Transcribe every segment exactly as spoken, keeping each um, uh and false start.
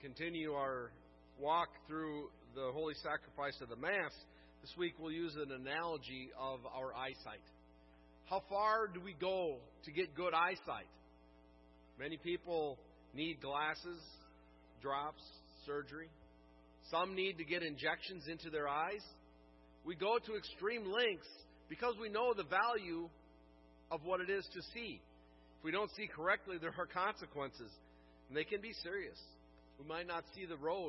continue our walk through the holy sacrifice of the Mass, this week we'll use an analogy of our eyesight. How far do we go to get good eyesight? Many people need glasses, drops, surgery. Some need to get injections into their eyes. We go to extreme lengths because we know the value of what it is to see. If we don't see correctly, there are consequences, and they can be serious. We might not see the road,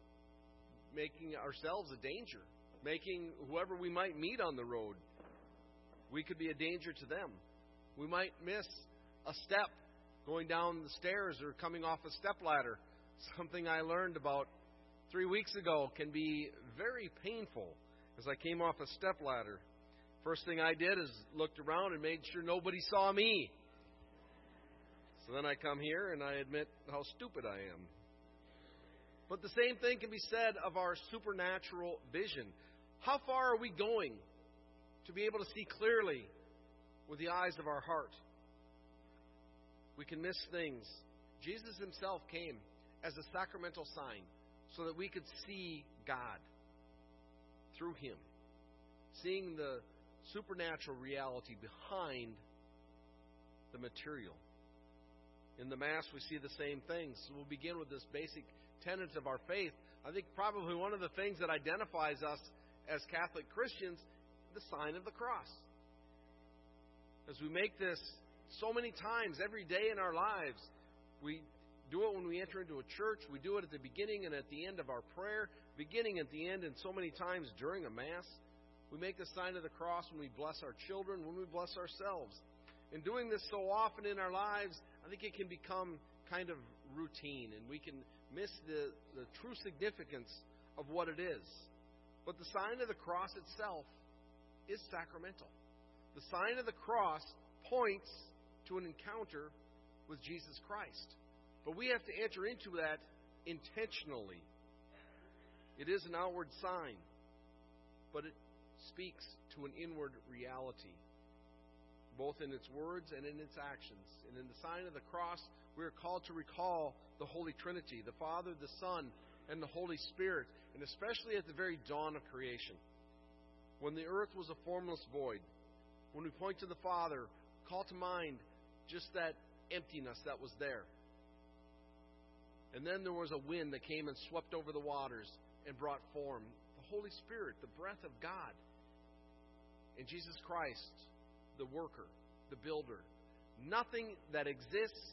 making ourselves a danger, making whoever we might meet on the road, we could be a danger to them. We might miss a step going down the stairs or coming off a stepladder. Something I learned about three weeks ago can be very painful as I came off a stepladder. First thing I did is looked around and made sure nobody saw me. So then I come here and I admit how stupid I am. But the same thing can be said of our supernatural vision. How far are we going to be able to see clearly with the eyes of our heart? We can miss things. Jesus himself came as a sacramental sign so that we could see God through him, seeing the supernatural reality behind the material. In the Mass, we see the same things. So we'll begin with this basic tenet of our faith. I think probably one of the things that identifies us as Catholic Christians, the sign of the cross. As we make this so many times every day in our lives, we do it when we enter into a church, we do it at the beginning and at the end of our prayer, beginning at the end, and so many times during a Mass. We make the sign of the cross when we bless our children, when we bless ourselves. And doing this so often in our lives, I think it can become kind of routine, and we can miss the, the true significance of what it is. But the sign of the cross itself is sacramental. The sign of the cross points to an encounter with Jesus Christ. But we have to enter into that intentionally. It is an outward sign, but it speaks to an inward reality, both in its words and in its actions. And in the sign of the cross, we are called to recall the Holy Trinity, the Father, the Son, and the Holy Spirit, and especially at the very dawn of creation, when the earth was a formless void. When we point to the Father, call to mind just that emptiness that was there. And then there was a wind that came and swept over the waters and brought form. The Holy Spirit, the breath of God. And Jesus Christ, the worker, the builder. Nothing that exists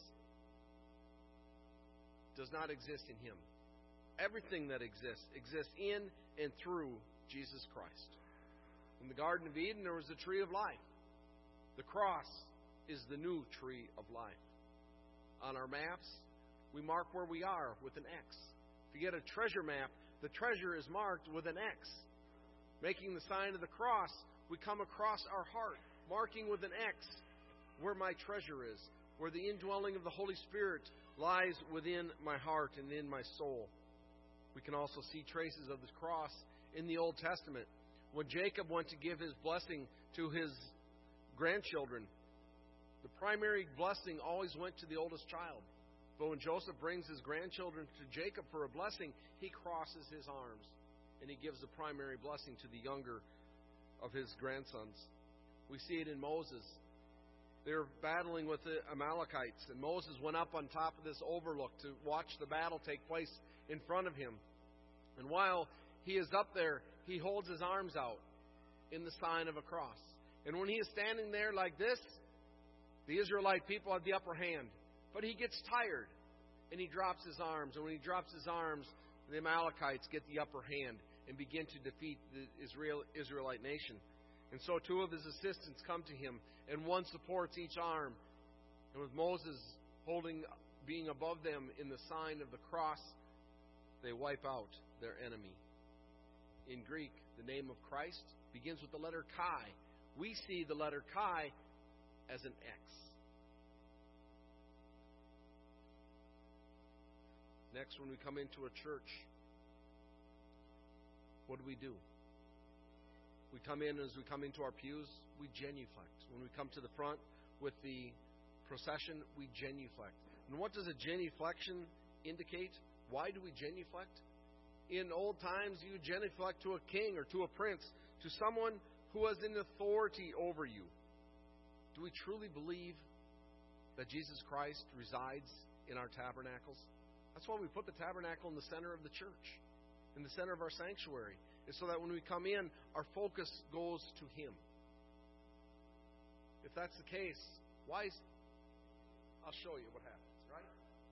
does not exist in him. Everything that exists exists in and through Jesus Christ. In the Garden of Eden, there was the tree of life. The cross is the new tree of life. On our maps, we mark where we are with an X. If you get a treasure map, the treasure is marked with an X. Making the sign of the cross, we come across our heart, marking with an X where my treasure is, where the indwelling of the Holy Spirit lies within my heart and in my soul. We can also see traces of the cross in the Old Testament. When Jacob went to give his blessing to his grandchildren, the primary blessing always went to the oldest child. But when Joseph brings his grandchildren to Jacob for a blessing, he crosses his arms and he gives the primary blessing to the younger of his grandsons. We see it in Moses. They're battling with the Amalekites, and Moses went up on top of this overlook to watch the battle take place in front of him. And while he is up there, he holds his arms out in the sign of a cross. And when he is standing there like this, the Israelite people have the upper hand. But he gets tired, and he drops his arms. And when he drops his arms, the Amalekites get the upper hand and begin to defeat the Israel, Israelite nation. And so two of his assistants come to him, and one supports each arm. And with Moses holding, being above them in the sign of the cross, they wipe out their enemy. In Greek, the name of Christ begins with the letter Chi. We see the letter Chi as an X. Next, when we come into a church, what do we do? We come in, as we come into our pews, we genuflect. When we come to the front with the procession, we genuflect. And what does a genuflection indicate? Why do we genuflect? In old times, you genuflect to a king or to a prince, to someone who has an authority over you. Do we truly believe that Jesus Christ resides in our tabernacles? That's why we put the tabernacle in the center of the church, in the center of our sanctuary. It's so that when we come in, our focus goes to Him. If that's the case, why is... I'll show you what happens, right?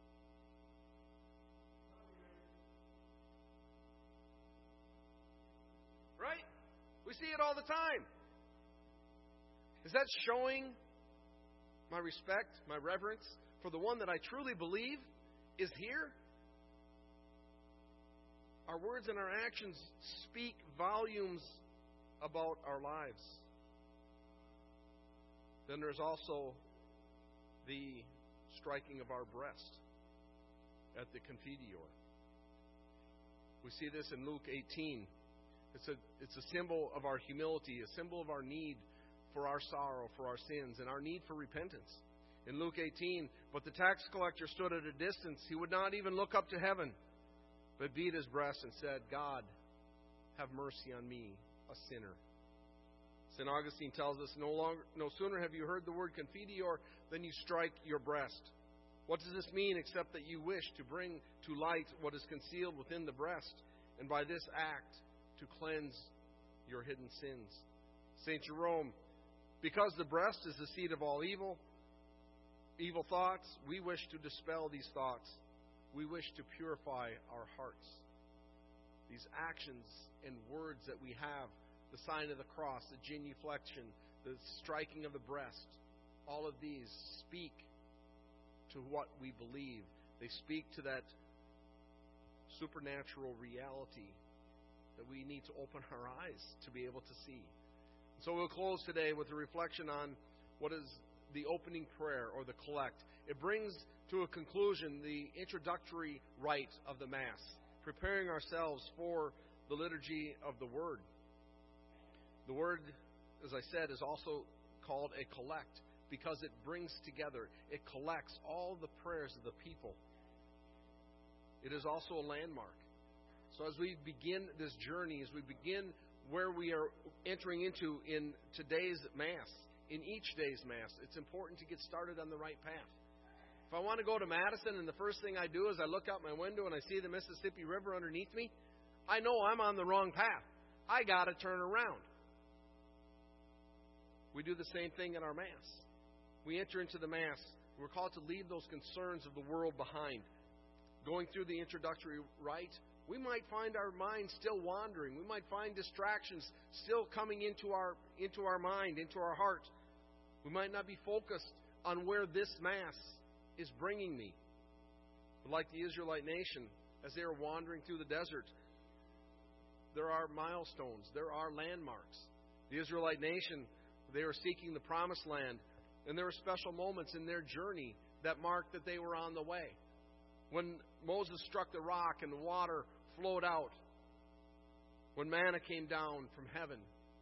Right? We see it all the time. Is that showing my respect, my reverence for the one that I truly believe is here? Our words and our actions speak volumes about our lives. Then there's also the striking of our breast at the Confidior. We see this in Luke eighteen. It's a, it's a symbol of our humility, a symbol of our need for our sorrow, for our sins, and our need for repentance. In Luke eighteen, but the tax collector stood at a distance. He would not even look up to heaven, but beat his breast and said, God, have mercy on me, a sinner. Saint Augustine tells us, no longer, no sooner have you heard the word Confidior than you strike your breast. What does this mean except that you wish to bring to light what is concealed within the breast, and by this act to cleanse your hidden sins? Saint Jerome, because the breast is the seat of all evil, evil thoughts, we wish to dispel these thoughts. We wish to purify our hearts. These actions and words that we have, the sign of the cross, the genuflection, the striking of the breast, all of these speak to what we believe. They speak to that supernatural reality that we need to open our eyes to be able to see. So we'll close today with a reflection on what is the opening prayer or the collect. It brings to a conclusion the introductory rite of the Mass, preparing ourselves for the liturgy of the Word. The Word, as I said, is also called a collect because it brings together, it collects all the prayers of the people. It is also a landmark. So as we begin this journey, as we begin where we are entering into in today's Mass, in each day's Mass, it's important to get started on the right path. If I want to go to Madison and the first thing I do is I look out my window and I see the Mississippi River underneath me, I know I'm on the wrong path. I got to turn around. We do the same thing in our Mass. We enter into the Mass. We're called to leave those concerns of the world behind. Going through the introductory rite, we might find our mind still wandering. We might find distractions still coming into our into our mind, into our heart. We might not be focused on where this Mass is bringing me. But like the Israelite nation, as they are wandering through the desert, there are milestones, there are landmarks. The Israelite nation, they were seeking the promised land, and there were special moments in their journey that marked that they were on the way. When Moses struck the rock and the water flowed out, when manna came down from heaven,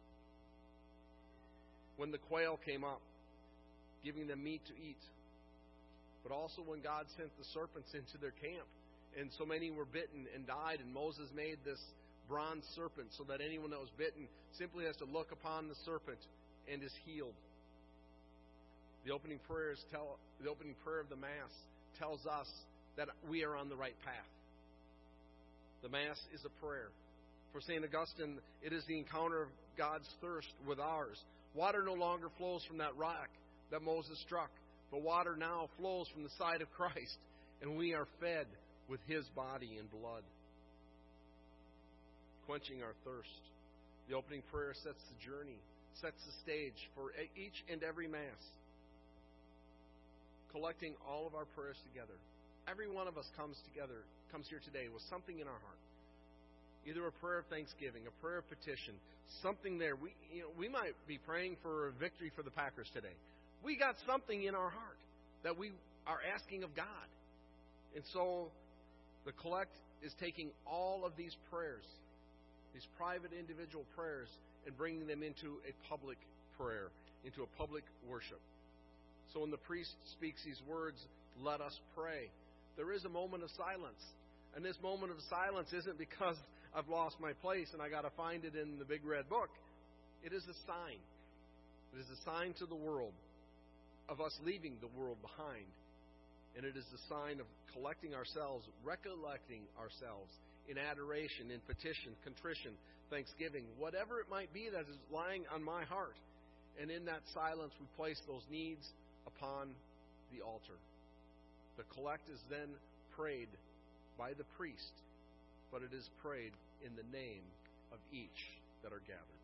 when the quail came up, giving them meat to eat, but also when God sent the serpents into their camp, and so many were bitten and died, and Moses made this bronze serpent so that anyone that was bitten simply has to look upon the serpent and is healed. The opening prayers tell the opening prayer of the Mass tells us that we are on the right path. The Mass is a prayer. For Saint Augustine, it is the encounter of God's thirst with ours. Water no longer flows from that rock that Moses struck, but water now flows from the side of Christ, and we are fed with His body and blood, quenching our thirst. The opening prayer sets the journey, sets the stage for each and every Mass, collecting all of our prayers together. Every one of us comes together, comes here today with something in our heart. Either a prayer of thanksgiving, a prayer of petition, something there. We, you know, we might be praying for a victory for the Packers today. We got something in our heart that we are asking of God. And so the collect is taking all of these prayers, these private individual prayers, and bringing them into a public prayer, into a public worship. So when the priest speaks these words, let us pray, there is a moment of silence. And this moment of silence isn't because I've lost my place and I got to find it in the big red book. It is a sign. It is a sign to the world of us leaving the world behind. And it is a sign of collecting ourselves, recollecting ourselves in adoration, in petition, contrition, thanksgiving, whatever it might be that is lying on my heart. And in that silence, we place those needs upon the altar. The collect is then prayed by the priest, but it is prayed in the name of each that are gathered.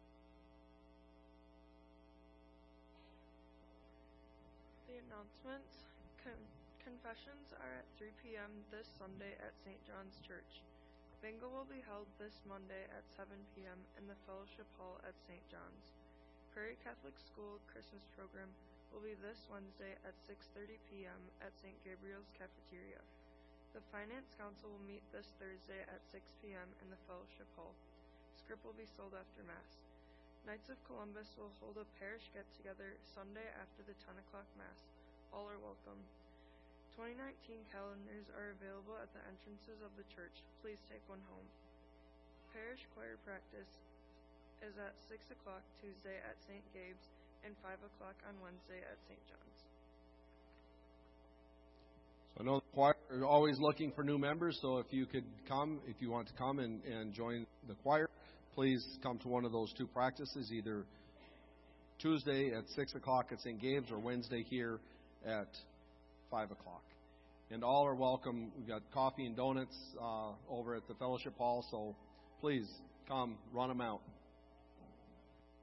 The announcements. Con- confessions are at three p.m. this Sunday at Saint John's Church. Bingo will be held this Monday at seven p.m. in the Fellowship Hall at Saint John's. Prairie Catholic School Christmas program will be this Wednesday at six thirty p.m. at Saint Gabriel's Cafeteria. The Finance Council will meet this Thursday at six p.m. in the Fellowship Hall. Script will be sold after Mass. Knights of Columbus will hold a parish get-together Sunday after the ten o'clock Mass. All are welcome. twenty nineteen calendars are available at the entrances of the church. Please take one home. Parish choir practice is at six o'clock Tuesday at Saint Gabe's and five o'clock on Wednesday at Saint John's. So I know the choir are always looking for new members, so if you could come, if you want to come and, and join the choir, please come to one of those two practices, either Tuesday at six o'clock at Saint Gabe's or Wednesday here at five o'clock. And all are welcome. We've got coffee and donuts uh, over at the Fellowship Hall, so please come, run them out.